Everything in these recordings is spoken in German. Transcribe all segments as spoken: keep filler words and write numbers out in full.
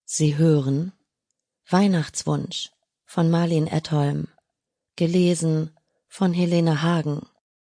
Sie hören Weihnachtswunsch von Marlene Edholm, gelesen von Helene Hagen.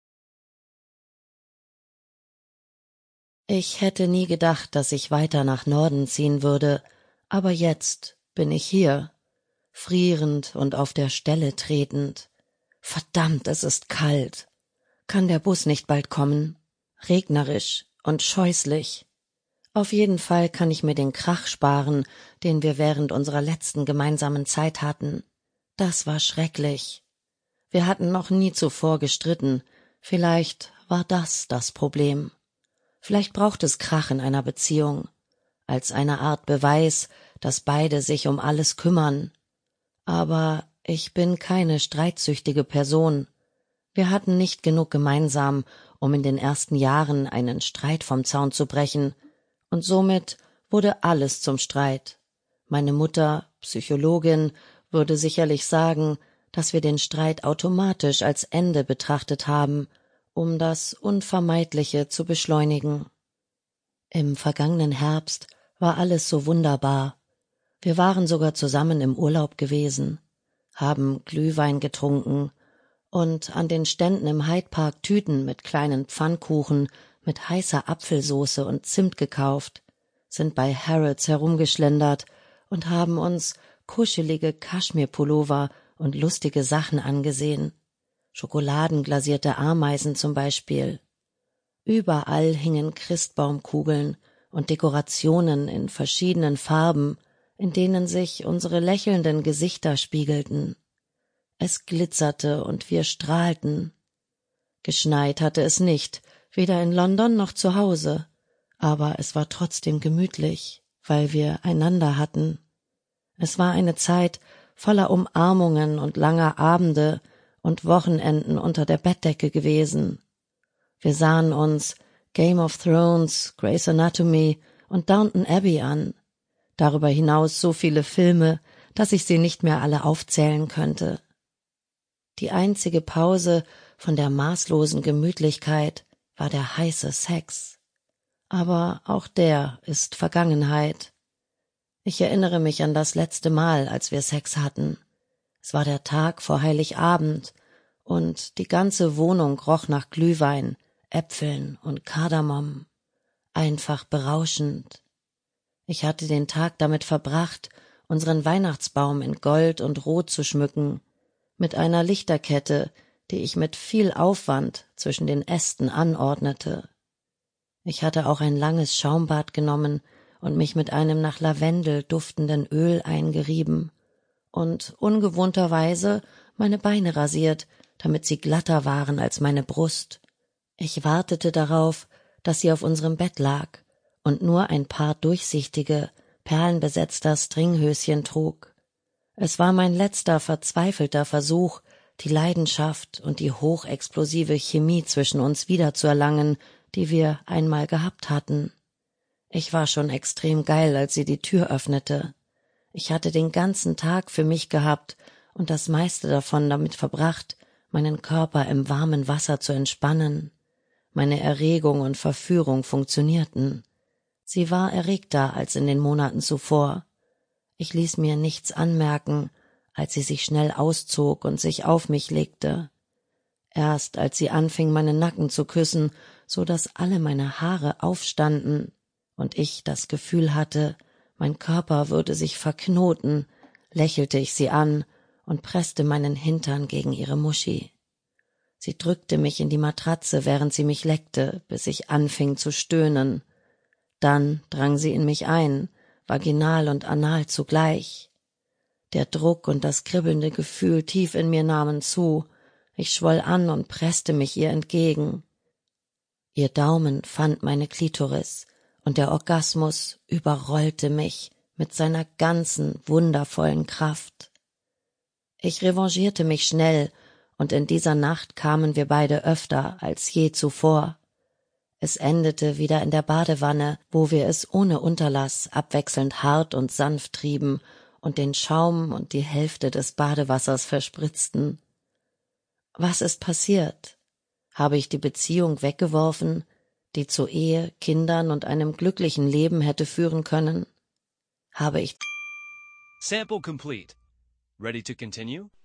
Ich hätte nie gedacht, dass ich weiter nach Norden ziehen würde, aber jetzt bin ich hier, frierend und auf der Stelle tretend. Verdammt, es ist kalt. Kann der Bus nicht bald kommen? Regnerisch und scheußlich. Auf jeden Fall kann ich mir den Krach sparen, den wir während unserer letzten gemeinsamen Zeit hatten. Das war schrecklich. Wir hatten noch nie zuvor gestritten. Vielleicht war das das Problem. Vielleicht braucht es Krach in einer Beziehung, als eine Art Beweis, dass beide sich um alles kümmern. Aber ich bin keine streitsüchtige Person. Wir hatten nicht genug gemeinsam, um in den ersten Jahren einen Streit vom Zaun zu brechen, und somit wurde alles zum Streit. Meine Mutter, Psychologin, würde sicherlich sagen, dass wir den Streit automatisch als Ende betrachtet haben, um das Unvermeidliche zu beschleunigen. Im vergangenen Herbst war alles so wunderbar. Wir waren sogar zusammen im Urlaub gewesen, haben Glühwein getrunken und an den Ständen im Hyde Park Tüten mit kleinen Pfannkuchen mit heißer Apfelsoße und Zimt gekauft, sind bei Harrods herumgeschlendert und haben uns kuschelige Kaschmirpullover und lustige Sachen angesehen, schokoladenglasierte Ameisen zum Beispiel. Überall hingen Christbaumkugeln und Dekorationen in verschiedenen Farben, in denen sich unsere lächelnden Gesichter spiegelten. Es glitzerte und wir strahlten. Geschneit hatte es nicht, weder in London noch zu Hause, aber es war trotzdem gemütlich, weil wir einander hatten. Es war eine Zeit voller Umarmungen und langer Abende und Wochenenden unter der Bettdecke gewesen. Wir sahen uns Game of Thrones, Grey's Anatomy und Downton Abbey an. Darüber hinaus so viele Filme, dass ich sie nicht mehr alle aufzählen könnte. Die einzige Pause von der maßlosen Gemütlichkeit war der heiße Sex. Aber auch der ist Vergangenheit. Ich erinnere mich an das letzte Mal, als wir Sex hatten. Es war der Tag vor Heiligabend und die ganze Wohnung roch nach Glühwein, Äpfeln und Kardamom. Einfach berauschend. Ich hatte den Tag damit verbracht, unseren Weihnachtsbaum in Gold und Rot zu schmücken, mit einer Lichterkette, die ich mit viel Aufwand zwischen den Ästen anordnete. Ich hatte auch ein langes Schaumbad genommen und mich mit einem nach Lavendel duftenden Öl eingerieben und ungewohnterweise meine Beine rasiert, damit sie glatter waren als meine Brust. Ich wartete darauf, dass sie auf unserem Bett lag und nur ein paar durchsichtige, perlenbesetzter Stringhöschen trug. Es war mein letzter verzweifelter Versuch, die Leidenschaft und die hochexplosive Chemie zwischen uns wiederzuerlangen, die wir einmal gehabt hatten. Ich war schon extrem geil, als sie die Tür öffnete. Ich hatte den ganzen Tag für mich gehabt und das meiste davon damit verbracht, meinen Körper im warmen Wasser zu entspannen. Meine Erregung und Verführung funktionierten. Sie war erregter als in den Monaten zuvor. Ich ließ mir nichts anmerken, als sie sich schnell auszog und sich auf mich legte. Erst als sie anfing, meinen Nacken zu küssen, so dass alle meine Haare aufstanden und ich das Gefühl hatte, mein Körper würde sich verknoten, lächelte ich sie an und presste meinen Hintern gegen ihre Muschi. Sie drückte mich in die Matratze, während sie mich leckte, bis ich anfing zu stöhnen. Dann drang sie in mich ein, vaginal und anal zugleich. Der Druck und das kribbelnde Gefühl tief in mir nahmen zu. Ich schwoll an und presste mich ihr entgegen. Ihr Daumen fand meine Klitoris, und der Orgasmus überrollte mich mit seiner ganzen wundervollen Kraft. Ich revanchierte mich schnell, und in dieser Nacht kamen wir beide öfter als je zuvor. Es endete wieder in der Badewanne, wo wir es ohne Unterlass abwechselnd hart und sanft trieben und den Schaum und die Hälfte des Badewassers verspritzten. Was ist passiert? Habe ich die Beziehung weggeworfen, die zu Ehe, Kindern und einem glücklichen Leben hätte führen können? habe ich Sample complete. Ready to continue?